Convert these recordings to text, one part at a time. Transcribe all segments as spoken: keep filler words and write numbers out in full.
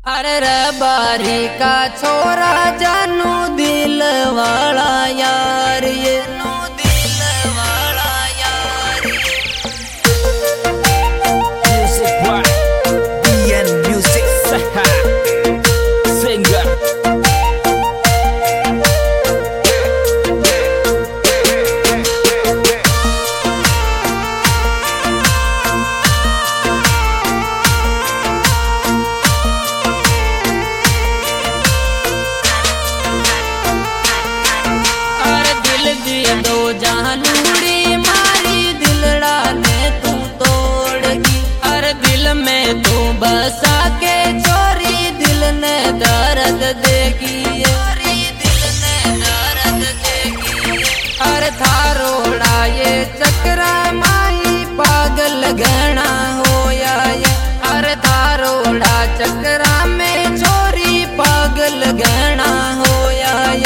अरे रबारी का छोरा जानू दिल वाला यार ये नू दिल वाला यार Music by D N Music Singer दो जानूड़ी मारी दिलड़ा ने तू तोड़गी। अरे दिल में तू बसा के चोरी दिल ने दर्द देगी, दिल ने दर्द देगी। अरे थारोड़ा ये चक्रा माई पागल घना होया ये। अरे थारोड़ा चक्रा में चोरी पागल घना होया ये।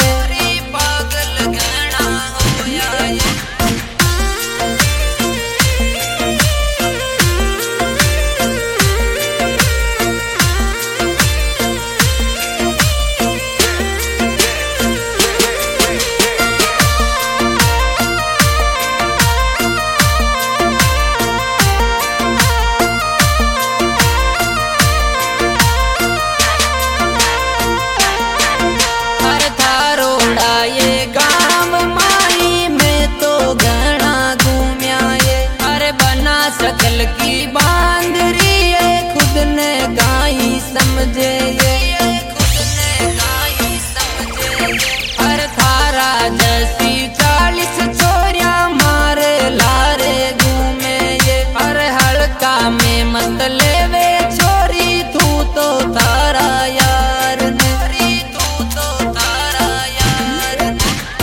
सकल की बांदरी है खुद ने गाई समझे ये, खुद ने गाई समझे ये। हर थारा जैसी चालीस चोरिया मारे लारे घूमे ये। हर हल्का में मत लेवे चोरी तू तो तारा यार ने, तू तो तारा यार ने।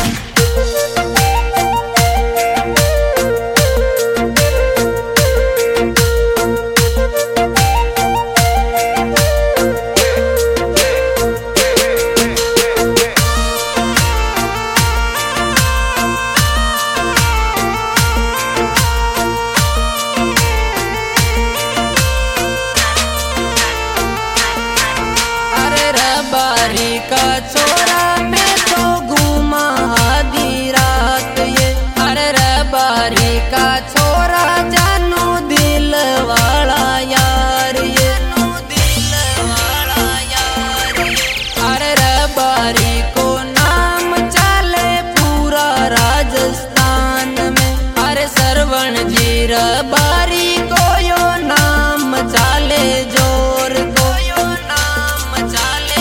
रबारी का छोरा मैं तो घूमा आधी रात ये। अरे रबारी का छोरा जानू दिल वाला यार ये, नू दिल वाला यार ये। अरे रबारी को नाम चले पूरा राजस्थान में। अरे सरवण जी रबारी को यो नाम चले जोर को, यो नाम चले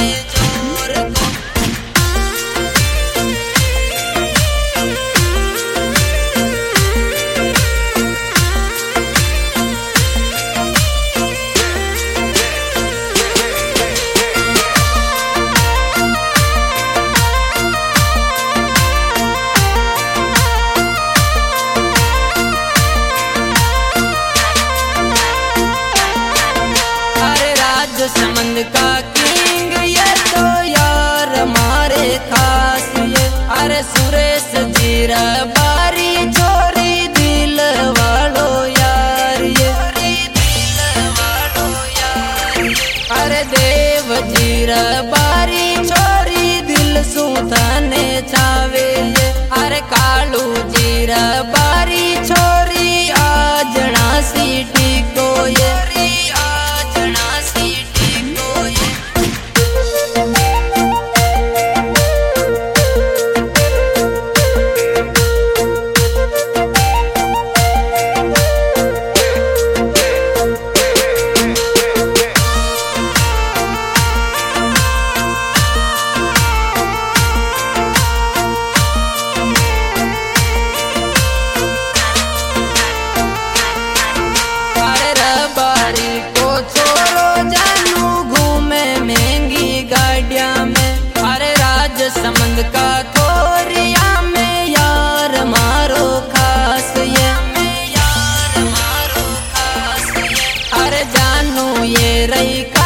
समंद का किंग ये तो यार मारे खास ये। अरे सुरेश जी रबारी छोरी दिल वालो यार ये, दिल वालो यार ये। अरे देव जी रबारी छोरी दिल सुथाने चावे ये। अरे कालू जी रबारी छोरी आजना सीटी को ये, आजना सीटी समंद का थोरिया में यार मारो खास ये, यार मारो खास ये। अरे जानू ये रही